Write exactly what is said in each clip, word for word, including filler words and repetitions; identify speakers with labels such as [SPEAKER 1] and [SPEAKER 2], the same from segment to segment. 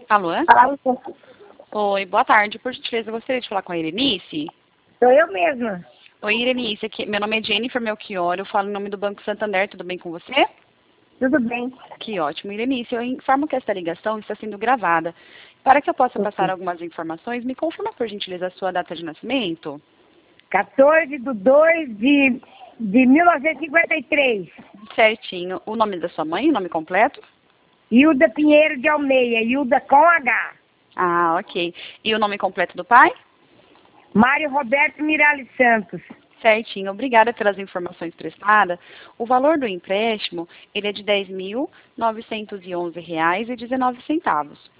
[SPEAKER 1] Alô?
[SPEAKER 2] Fala,
[SPEAKER 1] Oi, boa tarde. Por gentileza, eu gostaria de falar com a Irenice.
[SPEAKER 2] sou eu mesma.
[SPEAKER 1] Oi, Irenice. Aqui, meu nome é Jennifer Melchior. Eu falo em nome do Banco Santander. Tudo bem com você?
[SPEAKER 2] Tudo bem.
[SPEAKER 1] Que ótimo. Irenice, eu informo que esta ligação está sendo gravada. Para que eu possa passar algumas informações, me confirma, por gentileza, a sua data de nascimento.
[SPEAKER 2] quatorze de dois de, de mil novecentos e cinquenta e três.
[SPEAKER 1] Certinho. O nome da sua mãe, o nome completo?
[SPEAKER 2] Hilda Pinheiro de Almeida, Hilda com H.
[SPEAKER 1] Ah, ok. E o nome completo do pai?
[SPEAKER 2] Mário Roberto Miralles Santos.
[SPEAKER 1] Certinho, obrigada pelas informações prestadas. O valor do empréstimo, ele é de dez mil novecentos e onze reais e dezenove centavos.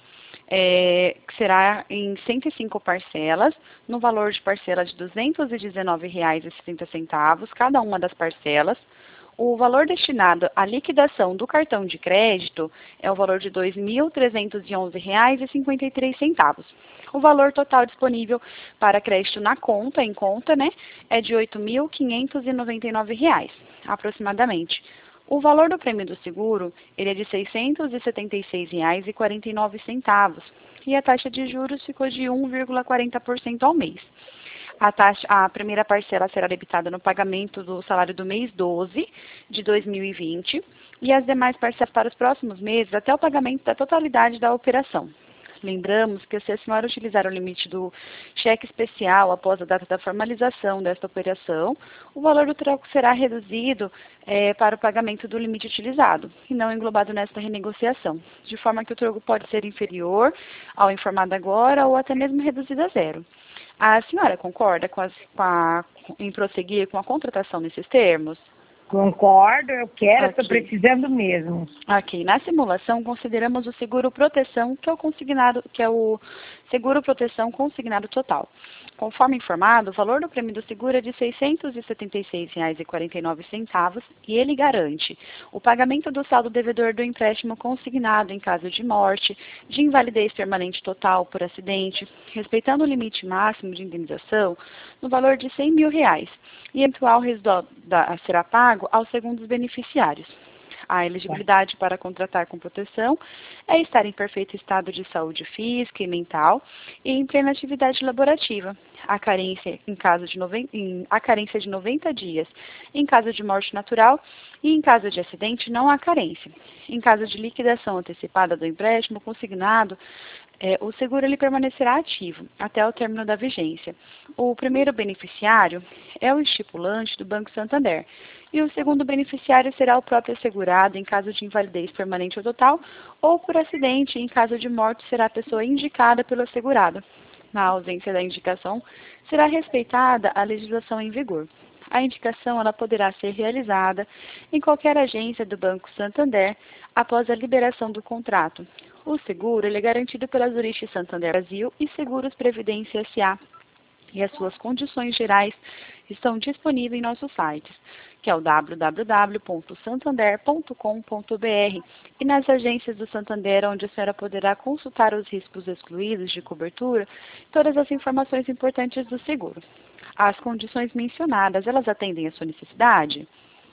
[SPEAKER 1] É, que será em cento e cinco parcelas, no valor de parcela de duzentos e dezenove reais e sessenta centavos, cada uma das parcelas. O valor destinado à liquidação do cartão de crédito é o valor de dois mil trezentos e onze reais e cinquenta e três centavos. O valor total disponível para crédito na conta, em conta, né, é de oito mil quinhentos e noventa e nove reais, aproximadamente. O valor do prêmio do seguro, ele é de seiscentos e setenta e seis reais e quarenta e nove centavos, e a taxa de juros ficou de um vírgula quarenta por cento ao mês. A, taxa, a primeira parcela será debitada no pagamento do salário do mês doze de dois mil e vinte e as demais parcelas para os próximos meses até o pagamento da totalidade da operação. Lembramos que se a senhora utilizar o limite do cheque especial após a data da formalização desta operação, o valor do troco será reduzido é, para o pagamento do limite utilizado e não englobado nesta renegociação, de forma que o troco pode ser inferior ao informado agora ou até mesmo reduzido a zero. A senhora concorda com as, com a, em prosseguir com a contratação nesses termos?
[SPEAKER 2] Concordo, eu quero, estou
[SPEAKER 1] Ok.
[SPEAKER 2] precisando mesmo.
[SPEAKER 1] Ok, na simulação consideramos o seguro proteção, que é o consignado, que é o seguro proteção consignado total. Conforme informado, o valor do prêmio do seguro é de seiscentos e setenta e seis reais e quarenta e nove centavos e ele garante o pagamento do saldo devedor do empréstimo consignado em caso de morte, de invalidez permanente total por acidente, respeitando o limite máximo de indenização no valor de cem mil reais e eventual residual da, será pago aos segundos beneficiários. A elegibilidade para contratar com proteção é estar em perfeito estado de saúde física e mental e em plena atividade laborativa. A carência, em caso de noventa, em, a carência de noventa dias em caso de morte natural e em caso de acidente não há carência. Em caso de liquidação antecipada do empréstimo consignado, É, o seguro ele permanecerá ativo até o término da vigência. O primeiro beneficiário é o estipulante do Banco Santander e o segundo beneficiário será o próprio assegurado em caso de invalidez permanente ou total ou por acidente. Em caso de morte, será a pessoa indicada pelo assegurado. Na ausência da indicação, será respeitada a legislação em vigor. A indicação ela poderá ser realizada em qualquer agência do Banco Santander após a liberação do contrato. O seguro ele é garantido pela Zurich Santander Brasil e Seguros Previdência S A E as suas condições gerais estão disponíveis em nossos sites, que é o w w w ponto santander ponto com ponto b r e nas agências do Santander, onde a senhora poderá consultar os riscos excluídos de cobertura e todas as informações importantes do seguro. As condições mencionadas, elas atendem à sua necessidade?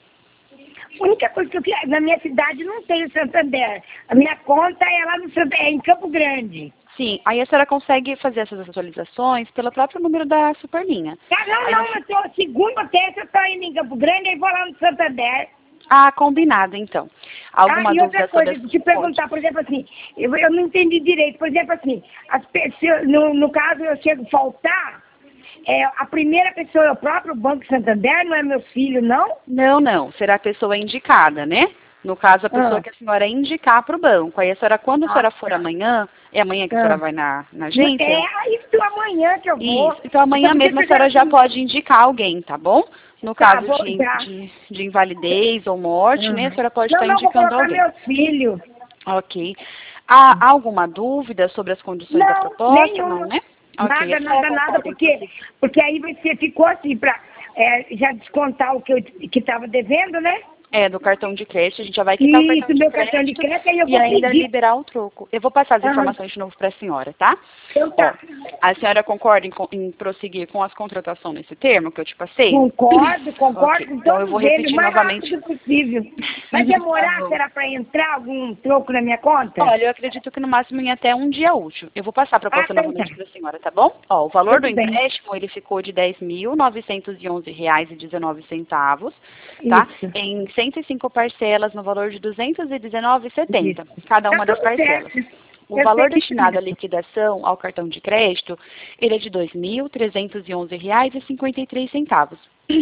[SPEAKER 2] A única coisa que eu quero, na minha cidade não tem o Santander. A minha conta é lá no Santander, é em Campo Grande.
[SPEAKER 1] Sim, aí a senhora consegue fazer essas atualizações pelo próprio número da Superlinha.
[SPEAKER 2] Ah, não,
[SPEAKER 1] Aí
[SPEAKER 2] não,
[SPEAKER 1] você-
[SPEAKER 2] eu tô segunda ou terça, eu estou indo em Campo Grande, aí vou lá no Santander.
[SPEAKER 1] Ah, combinado, então. Alguma
[SPEAKER 2] Ah, e outra
[SPEAKER 1] dúvida
[SPEAKER 2] coisa,
[SPEAKER 1] sobre as...
[SPEAKER 2] te perguntar, por exemplo, assim, eu, eu não entendi direito, por exemplo, assim, as pessoas, no, no caso eu chego a faltar, é, a primeira pessoa é o próprio Banco Santander, não é meu filho, não?
[SPEAKER 1] Não, não. Será a pessoa indicada, né? No caso, a pessoa
[SPEAKER 2] Ah.
[SPEAKER 1] que a senhora indicar para o banco. Aí a senhora, quando a
[SPEAKER 2] Ah,
[SPEAKER 1] senhora for
[SPEAKER 2] tá.
[SPEAKER 1] amanhã, é amanhã que a
[SPEAKER 2] Ah.
[SPEAKER 1] senhora vai na, na agência?
[SPEAKER 2] É, isso amanhã que eu vou.
[SPEAKER 1] Isso. Então amanhã
[SPEAKER 2] Então,
[SPEAKER 1] mesmo a
[SPEAKER 2] você
[SPEAKER 1] senhora já
[SPEAKER 2] assim,
[SPEAKER 1] pode indicar alguém, tá bom? No
[SPEAKER 2] tá,
[SPEAKER 1] caso
[SPEAKER 2] vou
[SPEAKER 1] de,
[SPEAKER 2] já.
[SPEAKER 1] de, de invalidez ou morte, né? A senhora pode
[SPEAKER 2] Não,
[SPEAKER 1] estar
[SPEAKER 2] não, vou
[SPEAKER 1] indicando
[SPEAKER 2] colocar
[SPEAKER 1] alguém.
[SPEAKER 2] meu filho.
[SPEAKER 1] Ok. Há há alguma dúvida sobre as condições da
[SPEAKER 2] Não,
[SPEAKER 1] proposta? Não,
[SPEAKER 2] nenhuma.
[SPEAKER 1] né? Ok.
[SPEAKER 2] Nada,
[SPEAKER 1] A senhora
[SPEAKER 2] nada, nada,
[SPEAKER 1] concorda em
[SPEAKER 2] porque,
[SPEAKER 1] prosseguir?
[SPEAKER 2] porque aí você ficou assim, pra é, já descontar o que eu que estava devendo, né?
[SPEAKER 1] É, do cartão de crédito, a gente já vai quitar o cartão
[SPEAKER 2] Isso,
[SPEAKER 1] de
[SPEAKER 2] meu
[SPEAKER 1] crédito,
[SPEAKER 2] cartão de crédito, aí eu
[SPEAKER 1] e
[SPEAKER 2] vou
[SPEAKER 1] ainda
[SPEAKER 2] pedir.
[SPEAKER 1] liberar o troco. Eu vou passar as
[SPEAKER 2] Aham.
[SPEAKER 1] informações de novo para a senhora, tá?
[SPEAKER 2] Então
[SPEAKER 1] Ó,
[SPEAKER 2] tá.
[SPEAKER 1] a senhora concorda em, co- em prosseguir com as contratações nesse termo que eu te passei?
[SPEAKER 2] Concordo, concordo
[SPEAKER 1] Ok,
[SPEAKER 2] com
[SPEAKER 1] então eu vou
[SPEAKER 2] todos eles, o
[SPEAKER 1] repetir
[SPEAKER 2] mais
[SPEAKER 1] novamente.
[SPEAKER 2] rápido possível. Vai
[SPEAKER 1] Tá
[SPEAKER 2] demorar,
[SPEAKER 1] bom.
[SPEAKER 2] será, para entrar algum troco na minha conta?
[SPEAKER 1] Olha, eu acredito que no máximo em até um dia útil. Eu vou passar a
[SPEAKER 2] Ah,
[SPEAKER 1] proposta
[SPEAKER 2] então tá.
[SPEAKER 1] novamente para a senhora, tá bom? Ó, o valor do
[SPEAKER 2] Tudo bem.
[SPEAKER 1] empréstimo, ele ficou de dez mil novecentos e onze reais e dezenove centavos, tá?
[SPEAKER 2] Isso,
[SPEAKER 1] Em cento e cinco parcelas no valor de duzentos e dezenove reais e setenta
[SPEAKER 2] isso.
[SPEAKER 1] centavos, cada
[SPEAKER 2] Tá
[SPEAKER 1] uma das
[SPEAKER 2] tudo
[SPEAKER 1] parcelas.
[SPEAKER 2] certo.
[SPEAKER 1] O
[SPEAKER 2] Eu sei
[SPEAKER 1] valor
[SPEAKER 2] que
[SPEAKER 1] destinado à
[SPEAKER 2] certo.
[SPEAKER 1] liquidação ao cartão de crédito, ele é de dois mil trezentos e onze reais e cinquenta e três centavos.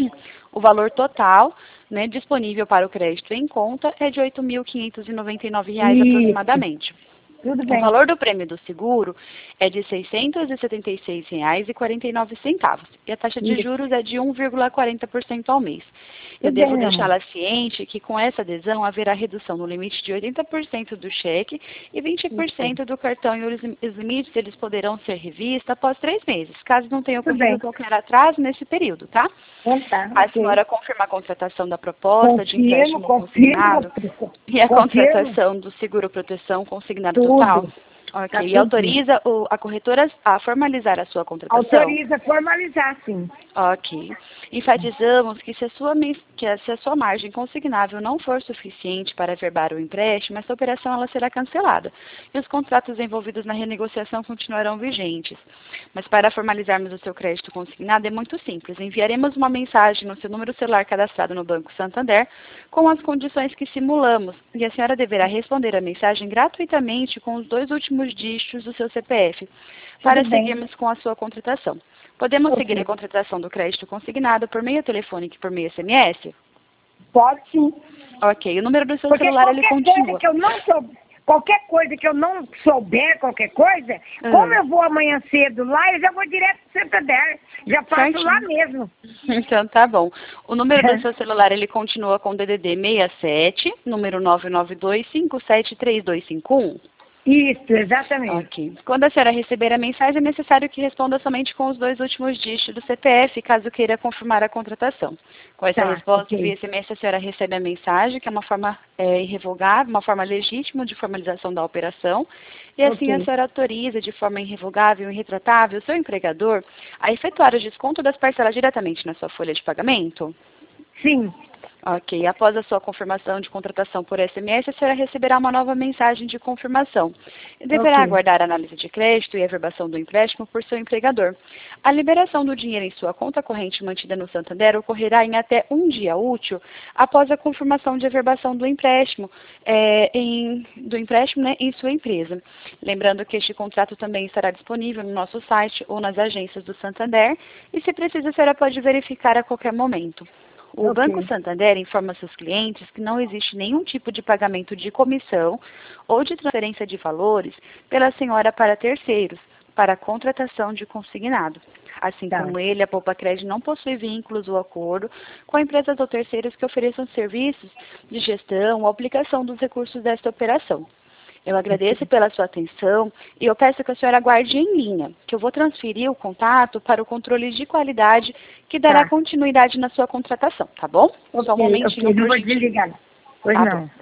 [SPEAKER 1] O valor total, né, disponível para o crédito em conta é de oito mil quinhentos e noventa e nove reais
[SPEAKER 2] Isso,
[SPEAKER 1] aproximadamente.
[SPEAKER 2] tudo
[SPEAKER 1] O
[SPEAKER 2] bem.
[SPEAKER 1] valor do prêmio do seguro é de seiscentos e setenta e seis reais e quarenta e nove centavos e a taxa de
[SPEAKER 2] Isso,
[SPEAKER 1] juros é de um vírgula quarenta por cento ao mês. Eu
[SPEAKER 2] tudo bem,
[SPEAKER 1] devo
[SPEAKER 2] meu amor.
[SPEAKER 1] deixá-la ciente que com essa adesão haverá redução no limite de oitenta por cento do cheque e vinte por
[SPEAKER 2] Isso,
[SPEAKER 1] cento do cartão, e os lim- os limites eles poderão ser revistos após três meses, caso não tenha
[SPEAKER 2] tudo
[SPEAKER 1] ocorrido
[SPEAKER 2] bem.
[SPEAKER 1] qualquer atraso nesse período, tá?
[SPEAKER 2] Então tá,
[SPEAKER 1] A
[SPEAKER 2] ok.
[SPEAKER 1] senhora confirma a contratação da proposta de
[SPEAKER 2] Confirmo,
[SPEAKER 1] empréstimo
[SPEAKER 2] confirmo,
[SPEAKER 1] consignado e a
[SPEAKER 2] confirmo
[SPEAKER 1] contratação do seguro-proteção consignado total?
[SPEAKER 2] tudo. Tá
[SPEAKER 1] Ok. E
[SPEAKER 2] tudo bem.
[SPEAKER 1] autoriza o- a corretora a formalizar a sua contratação?
[SPEAKER 2] Autoriza formalizar, sim.
[SPEAKER 1] Ok. Enfatizamos que se a sua, men- que a- se a sua margem consignável não for suficiente para averbar o empréstimo, essa operação ela será cancelada e os contratos envolvidos na renegociação continuarão vigentes. Mas para formalizarmos o seu crédito consignado é muito simples. Enviaremos uma mensagem no seu número celular cadastrado no Banco Santander com as condições que simulamos e a senhora deverá responder a mensagem gratuitamente com os dois últimos dígitos do seu C P F para
[SPEAKER 2] Tudo bem.
[SPEAKER 1] seguirmos com a sua contratação. Podemos seguir a
[SPEAKER 2] Ok.
[SPEAKER 1] contratação do crédito consignado por meio telefônico e por meio S M S?
[SPEAKER 2] Pode sim.
[SPEAKER 1] Ok. O número do seu
[SPEAKER 2] Porque
[SPEAKER 1] celular ele
[SPEAKER 2] qualquer coisa
[SPEAKER 1] continua.
[SPEAKER 2] que eu não souber, qualquer coisa que eu não souber, qualquer coisa,
[SPEAKER 1] Ah.
[SPEAKER 2] como eu vou amanhã cedo lá, eu já vou direto pro Santander. Já faço lá
[SPEAKER 1] Certinho.
[SPEAKER 2] mesmo.
[SPEAKER 1] Então tá bom. O número do seu celular ele continua com D D D sessenta e sete, número nove nove dois cinco sete três dois cinco um.
[SPEAKER 2] Isso, exatamente.
[SPEAKER 1] Ok. Quando a senhora receber a mensagem, é necessário que responda somente com os dois últimos dígitos do C P F, caso queira confirmar a contratação. Com essa
[SPEAKER 2] Tá,
[SPEAKER 1] resposta, via
[SPEAKER 2] ok.
[SPEAKER 1] S M S, a senhora recebe a mensagem, que é uma forma é, irrevogável, uma forma legítima de formalização da operação, e assim a
[SPEAKER 2] Ok.
[SPEAKER 1] senhora autoriza de forma irrevogável e irretratável o seu empregador a efetuar o desconto das parcelas diretamente na sua folha de pagamento?
[SPEAKER 2] Sim.
[SPEAKER 1] Ok. Após a sua confirmação de contratação por S M S, a senhora receberá uma nova mensagem de confirmação. E deverá
[SPEAKER 2] Ok.
[SPEAKER 1] aguardar a análise de crédito e a averbação do empréstimo por seu empregador. A liberação do dinheiro em sua conta corrente mantida no Santander ocorrerá em até um dia útil após a confirmação de averbação do empréstimo, é, em, do empréstimo né, em sua empresa. Lembrando que este contrato também estará disponível no nosso site ou nas agências do Santander e, se precisa, a senhora pode verificar a qualquer momento. O Banco
[SPEAKER 2] Ok.
[SPEAKER 1] Santander informa seus clientes que não existe nenhum tipo de pagamento de comissão ou de transferência de valores pela senhora para terceiros, para a contratação de consignado. Assim
[SPEAKER 2] Tá.
[SPEAKER 1] como ele, a Poupa Crédito não possui vínculos ou acordo com empresas ou terceiros que ofereçam serviços de gestão ou aplicação dos recursos desta operação. Eu agradeço pela sua atenção e eu peço que a senhora aguarde em linha, que eu vou transferir o contato para o controle de qualidade que dará
[SPEAKER 2] Tá.
[SPEAKER 1] continuidade na sua contratação, tá bom? Só um
[SPEAKER 2] Ok, ok.
[SPEAKER 1] momentinho,
[SPEAKER 2] Não
[SPEAKER 1] por
[SPEAKER 2] vou
[SPEAKER 1] gentileza.
[SPEAKER 2] desligar. Pois
[SPEAKER 1] Tá bom.
[SPEAKER 2] não.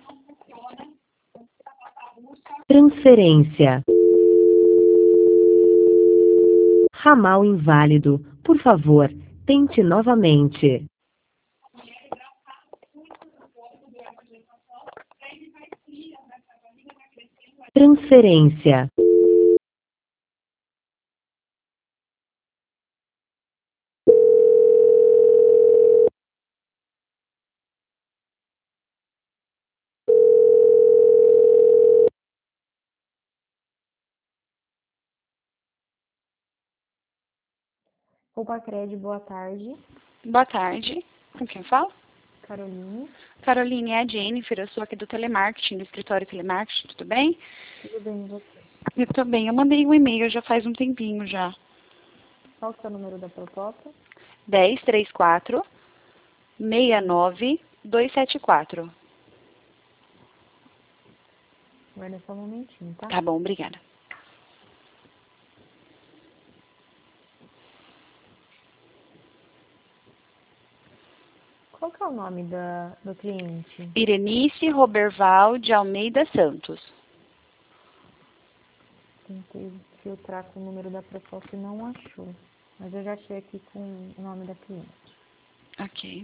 [SPEAKER 3] Transferência. Ramal inválido. Por favor, tente novamente. Transferência.
[SPEAKER 4] Opa, Cred, boa tarde.
[SPEAKER 1] Boa tarde. Com quem fala?
[SPEAKER 4] Caroline,
[SPEAKER 1] Caroline, é a Jennifer, eu sou aqui do telemarketing, do escritório telemarketing, tudo bem?
[SPEAKER 4] tudo bem e você?
[SPEAKER 1] Eu tô bem. Eu mandei um e-mail já faz um tempinho já.
[SPEAKER 4] Qual que é o número da proposta?
[SPEAKER 1] dez trinta e quatro, sessenta e nove, duzentos e setenta e quatro.
[SPEAKER 4] Guarda só um momentinho, tá?
[SPEAKER 1] Tá bom, obrigada.
[SPEAKER 4] Qual que é é o nome da, do cliente?
[SPEAKER 1] Irenice Roberval de Almeida Santos.
[SPEAKER 4] Tentei filtrar com o número da proposta e não achou. Mas eu já achei aqui com o nome da cliente.
[SPEAKER 1] Ok.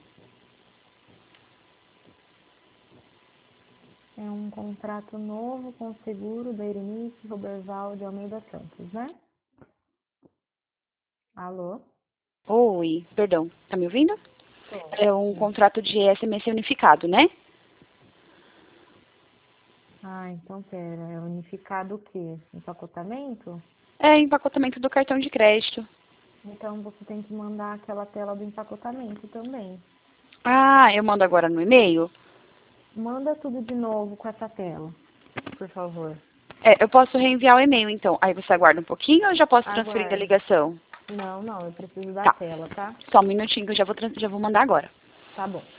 [SPEAKER 4] É um contrato novo com o seguro da Irenice Roberval de Almeida Santos, né? Alô?
[SPEAKER 1] Oi, perdão, tá me ouvindo?
[SPEAKER 4] Tô.
[SPEAKER 1] É um contrato de S M S unificado, né?
[SPEAKER 4] Ah, então pera, é unificado o quê? Empacotamento?
[SPEAKER 1] É empacotamento do cartão de crédito.
[SPEAKER 4] Então você tem que mandar aquela tela do empacotamento também.
[SPEAKER 1] Ah, eu mando agora no e-mail?
[SPEAKER 4] Manda tudo de novo com essa tela, por favor.
[SPEAKER 1] É, eu posso reenviar o e-mail, então. Aí você aguarda um pouquinho ou eu já posso transferir da
[SPEAKER 4] Aguarde.
[SPEAKER 1] ligação?
[SPEAKER 4] Não, não, eu preciso da
[SPEAKER 1] Tá.
[SPEAKER 4] tela, tá?
[SPEAKER 1] Só um minutinho que eu já vou, trans- já vou mandar agora.
[SPEAKER 4] Tá bom.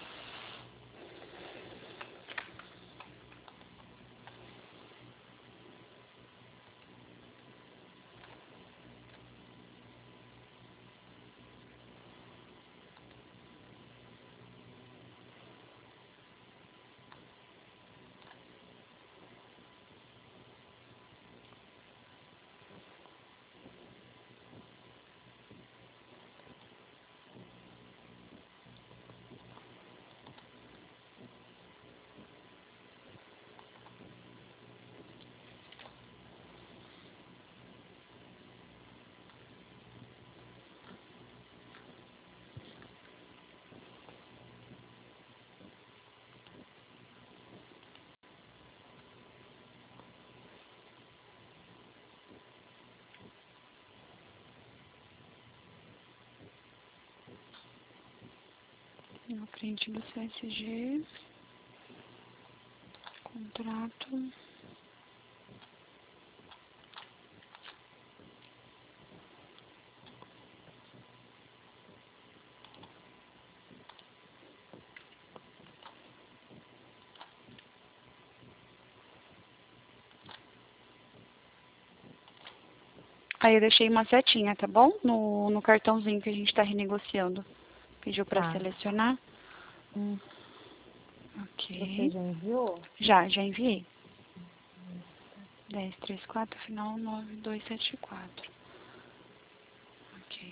[SPEAKER 1] Na frente do C S G. Contrato. Aí eu deixei uma setinha, tá bom? No, no cartãozinho que a gente tá renegociando. Pediu pra
[SPEAKER 4] Tá.
[SPEAKER 1] selecionar.
[SPEAKER 4] Hum, você
[SPEAKER 1] Ok.
[SPEAKER 4] já enviou?
[SPEAKER 1] Já, já enviei. dez, trinta e quatro, final nove dois sete quatro. Ok.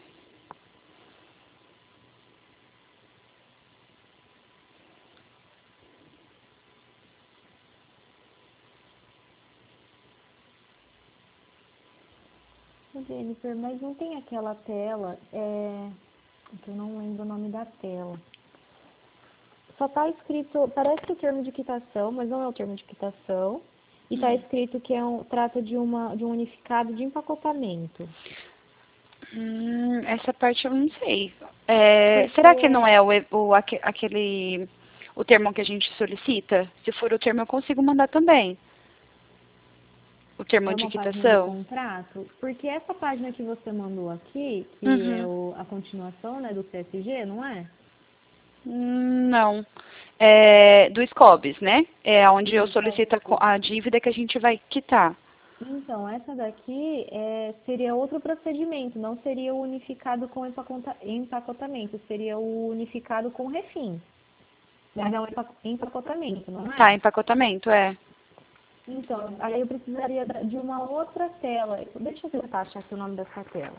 [SPEAKER 4] Jennifer, mas não tem aquela tela, é... que eu não lembro o nome da tela. Só tá escrito, parece o termo de quitação, mas não é o termo de quitação. E tá
[SPEAKER 1] Hum.
[SPEAKER 4] escrito que é um, trata de, uma, de um unificado de empacotamento.
[SPEAKER 1] Hum, essa parte eu não sei. É,
[SPEAKER 4] Porque,
[SPEAKER 1] será que não é o, e- o, aque- aquele, o termo que a gente solicita? Se for o termo, eu consigo mandar também. O termo
[SPEAKER 4] é
[SPEAKER 1] de
[SPEAKER 4] uma página do
[SPEAKER 1] quitação?
[SPEAKER 4] contrato, porque essa página que você mandou aqui, que é
[SPEAKER 1] Uhum.
[SPEAKER 4] o, a continuação, né, do C S G, não é?
[SPEAKER 1] Hum, Não. É do SCOBS, né? É onde eu
[SPEAKER 4] Isso,
[SPEAKER 1] solicito a, co- a dívida que a gente vai quitar.
[SPEAKER 4] então, essa daqui é, seria outro procedimento, não seria o unificado com empacota- empacotamento, seria o unificado com refim. Mas é um empa- empacotamento, não
[SPEAKER 1] Tá,
[SPEAKER 4] é?
[SPEAKER 1] empacotamento, é.
[SPEAKER 4] Então, aí eu precisaria da- de uma outra tela. Deixa eu tentar achar aqui o nome dessa tela.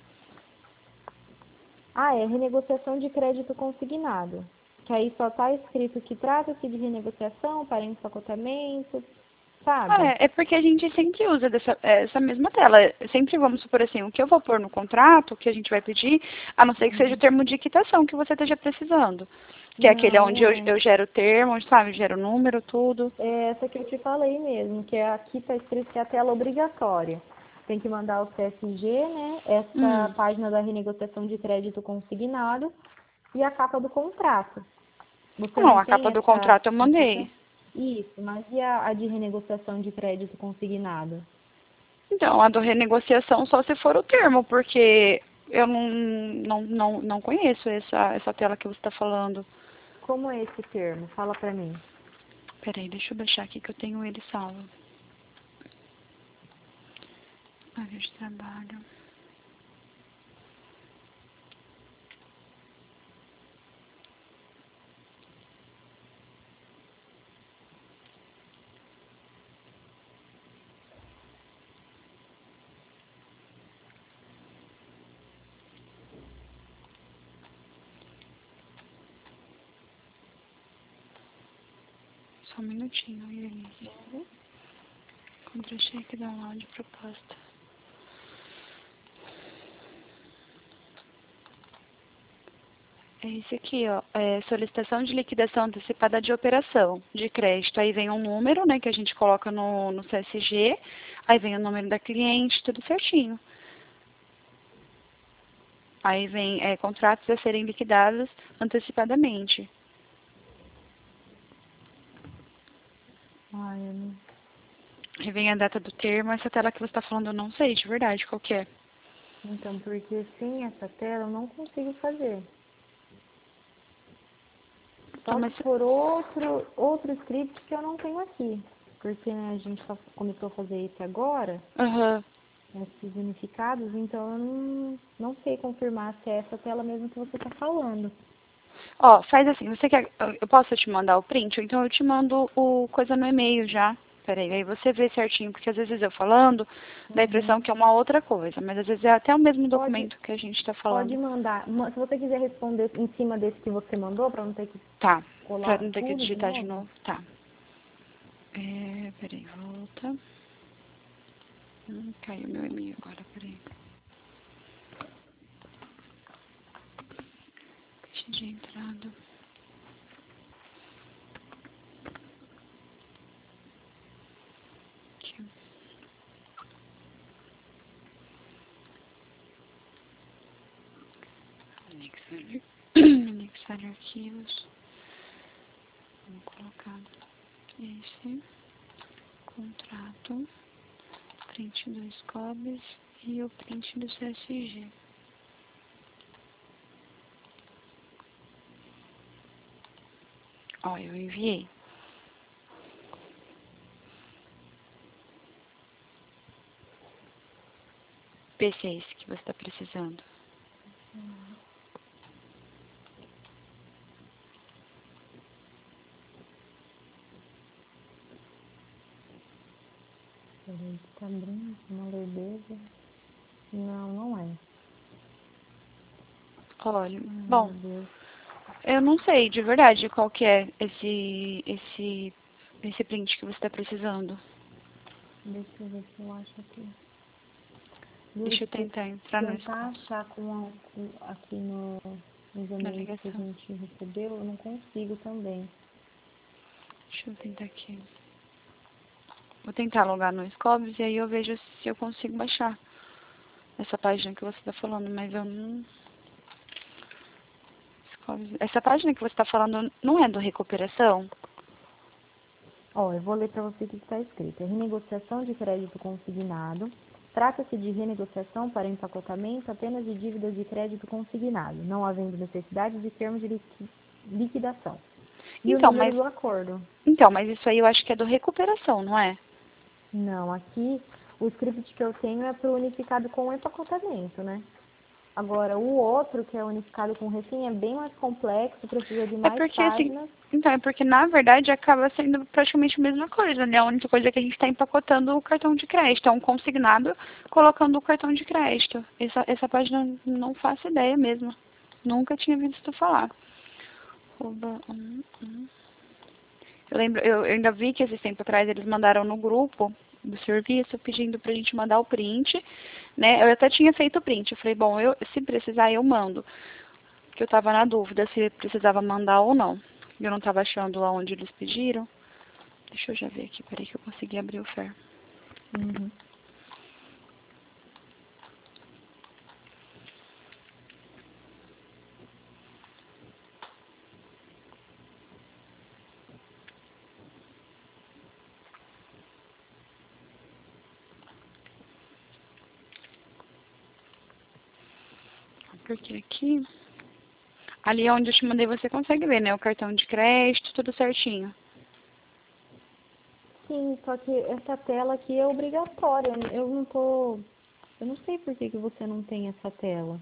[SPEAKER 4] Ah, é renegociação de crédito consignado. Que aí só está escrito que trata-se de renegociação para empacotamento,
[SPEAKER 1] Ah,
[SPEAKER 4] sabe?
[SPEAKER 1] é, é porque a gente sempre usa dessa, essa mesma tela. Sempre vamos supor assim, o que eu vou pôr no contrato, o que a gente vai pedir, a não ser que seja o termo de quitação que você esteja precisando. Que é aquele
[SPEAKER 4] Não,
[SPEAKER 1] onde
[SPEAKER 4] não
[SPEAKER 1] eu,
[SPEAKER 4] é.
[SPEAKER 1] eu gero o termo, onde, sabe, gero o número, tudo.
[SPEAKER 4] É essa que eu te falei mesmo, que é aqui está escrito que é a tela obrigatória. Tem que mandar o C S G, né? Essa
[SPEAKER 1] Hum.
[SPEAKER 4] página da renegociação de crédito consignado e a capa do contrato. Você
[SPEAKER 1] Não,
[SPEAKER 4] não
[SPEAKER 1] a
[SPEAKER 4] tem
[SPEAKER 1] capa do
[SPEAKER 4] essa,
[SPEAKER 1] contrato eu
[SPEAKER 4] essa
[SPEAKER 1] mandei.
[SPEAKER 4] tela? Isso, mas e a, a de renegociação de crédito consignado?
[SPEAKER 1] Então, a do renegociação só se for o termo, porque eu não, não, não, não conheço essa, essa tela que você está falando.
[SPEAKER 4] Como é esse termo? Fala pra mim.
[SPEAKER 1] Peraí, deixa eu baixar aqui que eu tenho ele salvo. Área de trabalho. Só um minutinho, Irene.
[SPEAKER 4] Uhum.
[SPEAKER 1] Contra-cheque, download, proposta. É esse aqui, ó. É solicitação de liquidação antecipada de operação de crédito. Aí vem um número, né, que a gente coloca no, no C S G. Aí vem o número da cliente, tudo certinho. Aí vem é, contratos a serem liquidados antecipadamente.
[SPEAKER 4] Ai, eu não...
[SPEAKER 1] Aí vem a data do termo. Essa tela que você está falando, eu não sei de verdade qual que é.
[SPEAKER 4] Então, porque sem essa tela eu não consigo fazer. Só
[SPEAKER 1] Então, mas...
[SPEAKER 4] se for outro, outro script que eu não tenho aqui. Porque, né, a gente só começou a fazer esse agora,
[SPEAKER 1] Aham.
[SPEAKER 4] esses unificados, então eu não, não sei confirmar se é essa tela mesmo que você está falando.
[SPEAKER 1] Ó, faz assim, você quer... Eu posso te mandar o print? Ou então eu te mando o coisa no e-mail já. Peraí, aí você vê certinho, porque às vezes eu falando, dá a impressão
[SPEAKER 4] Uhum.
[SPEAKER 1] que é uma outra coisa, mas às vezes é até o mesmo
[SPEAKER 4] Pode-
[SPEAKER 1] documento que a gente está falando.
[SPEAKER 4] Pode mandar. Ma- Se você quiser responder em cima desse que você mandou, para não ter que
[SPEAKER 1] Tá, pra
[SPEAKER 4] colar
[SPEAKER 1] não ter que
[SPEAKER 4] tudo de
[SPEAKER 1] digitar de
[SPEAKER 4] novo.
[SPEAKER 1] novo. Tá. É, peraí, volta. Hum, caiu meu e-mail agora, peraí. Caixa de entrada. Aqui. Anexar, anexar arquivos. Vamos colocar esse contrato, print do Scobis e o print do C S G. Ó, eu enviei. Vê se é esse que você está precisando.
[SPEAKER 4] Peraí, que tá abrindo uma lerdeza. Não, não é.
[SPEAKER 1] Olha,
[SPEAKER 4] Ai,
[SPEAKER 1] bom,
[SPEAKER 4] meu Deus.
[SPEAKER 1] eu não sei de verdade qual que é esse, esse, esse print que você está precisando.
[SPEAKER 4] Deixa eu ver se eu acho aqui. Juro
[SPEAKER 1] Deixa eu
[SPEAKER 4] que
[SPEAKER 1] tentar entrar no
[SPEAKER 4] tentar
[SPEAKER 1] Scobis.
[SPEAKER 4] achar com a, com- aqui no, nos
[SPEAKER 1] Na
[SPEAKER 4] e-mails que a
[SPEAKER 1] ligação.
[SPEAKER 4] gente recebeu, eu não consigo também.
[SPEAKER 1] Deixa eu tentar aqui. Vou tentar logar no Scobis e aí eu vejo se eu consigo baixar essa página que você está falando, mas eu não... Scobis- Essa página que você está falando não é do Recuperação?
[SPEAKER 4] Ó, eu vou ler para você o que está escrito. É renegociação de crédito consignado. Trata-se de renegociação para empacotamento apenas de dívidas de crédito consignado, não havendo necessidade de termos de liqui- liquidação. E
[SPEAKER 1] Então,
[SPEAKER 4] o número
[SPEAKER 1] mas,
[SPEAKER 4] do acordo?
[SPEAKER 1] então, mas isso aí eu acho que é do Recuperação, não é?
[SPEAKER 4] Não, aqui o script que eu tenho é para o unificado com empacotamento, né? Agora, o outro, que é unificado com refim, é bem mais complexo, precisa de
[SPEAKER 1] É
[SPEAKER 4] mais
[SPEAKER 1] porque, assim,
[SPEAKER 4] páginas.
[SPEAKER 1] então, é porque, na verdade, acaba sendo praticamente a mesma coisa, né? A única coisa é que a gente está empacotando o cartão de crédito. É um consignado colocando o cartão de crédito. Essa, essa página não faço ideia mesmo. Nunca tinha visto falar. Arroba, hum, hum. Eu lembro, eu, eu ainda vi que esses tempo atrás eles mandaram no grupo do serviço pedindo pra gente mandar o print, né? Eu até tinha feito o print. Eu falei, bom, eu, se precisar eu mando. Porque eu tava na dúvida se precisava mandar ou não. Eu não tava achando lá onde eles pediram. Deixa eu já ver aqui, peraí que eu consegui abrir o F E R.
[SPEAKER 4] Uhum.
[SPEAKER 1] Porque aqui, ali onde eu te mandei você consegue ver, né? O cartão de crédito, tudo certinho.
[SPEAKER 4] Sim, só que essa tela aqui é obrigatória. Eu não tô... Eu não sei por que, que você não tem essa tela.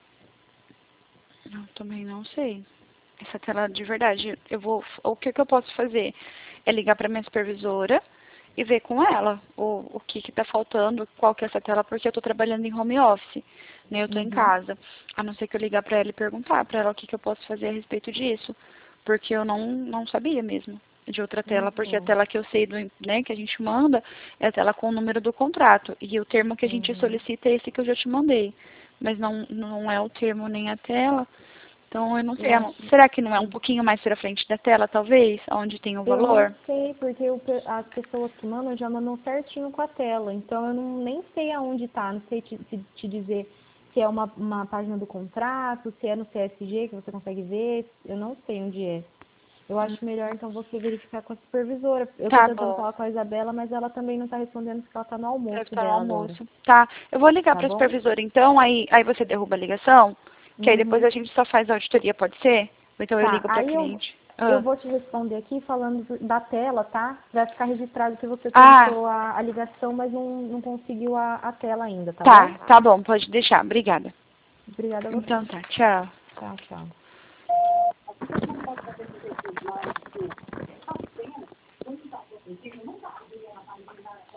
[SPEAKER 1] Eu também não sei. Essa tela de verdade, eu vou. O que, que eu posso fazer? É ligar para minha supervisora e ver com ela o, o que está faltando, qual que é essa tela, porque eu estou trabalhando em home office, né? Eu estou em
[SPEAKER 4] Uhum.
[SPEAKER 1] casa. A não ser que eu ligar para ela e perguntar para ela o que, que eu posso fazer a respeito disso. Porque eu não, não sabia mesmo. de outra tela, porque a
[SPEAKER 4] Uhum.
[SPEAKER 1] tela que eu sei, do, né, que a gente manda, é a tela com o número do contrato. E o termo que a gente
[SPEAKER 4] Uhum.
[SPEAKER 1] solicita é esse que eu já te mandei. Mas não, não é o termo nem a tela. Então, eu não sei.
[SPEAKER 4] Eu acho,
[SPEAKER 1] Será que não é um pouquinho mais para frente da tela, talvez? Onde tem o
[SPEAKER 4] eu
[SPEAKER 1] valor?
[SPEAKER 4] não sei, porque o pe- as pessoas que mandam já mandam certinho com a tela. Então eu não, nem sei aonde tá. Não sei te, te, te dizer se é uma, uma página do contrato, se é no C S G que você consegue ver. Eu não sei onde é. Eu acho melhor então você verificar com a supervisora. Eu tô
[SPEAKER 1] Tá
[SPEAKER 4] tentando
[SPEAKER 1] bom.
[SPEAKER 4] falar com a Isabela, mas ela também não tá respondendo porque ela tá no
[SPEAKER 1] Deve
[SPEAKER 4] almoço
[SPEAKER 1] estar no
[SPEAKER 4] dela agora.
[SPEAKER 1] almoço. Tá. Eu vou ligar
[SPEAKER 4] Tá
[SPEAKER 1] para a
[SPEAKER 4] bom?
[SPEAKER 1] supervisora, então, aí, aí você derruba a ligação, que aí depois
[SPEAKER 4] Uhum.
[SPEAKER 1] a gente só faz a auditoria, pode ser? Ou então eu
[SPEAKER 4] Tá,
[SPEAKER 1] ligo para
[SPEAKER 4] aí eu,
[SPEAKER 1] cliente.
[SPEAKER 4] eu
[SPEAKER 1] Ah.
[SPEAKER 4] vou te responder aqui falando do- da tela, tá? Pra ficar registrado que você
[SPEAKER 1] Ah,
[SPEAKER 4] tentou a, a ligação, mas não, não conseguiu a, a tela ainda, tá bom?
[SPEAKER 1] tá. Tá bom, pode deixar. Obrigada.
[SPEAKER 4] Obrigada a você.
[SPEAKER 1] Então tá, tchau.
[SPEAKER 4] Tchau, tchau.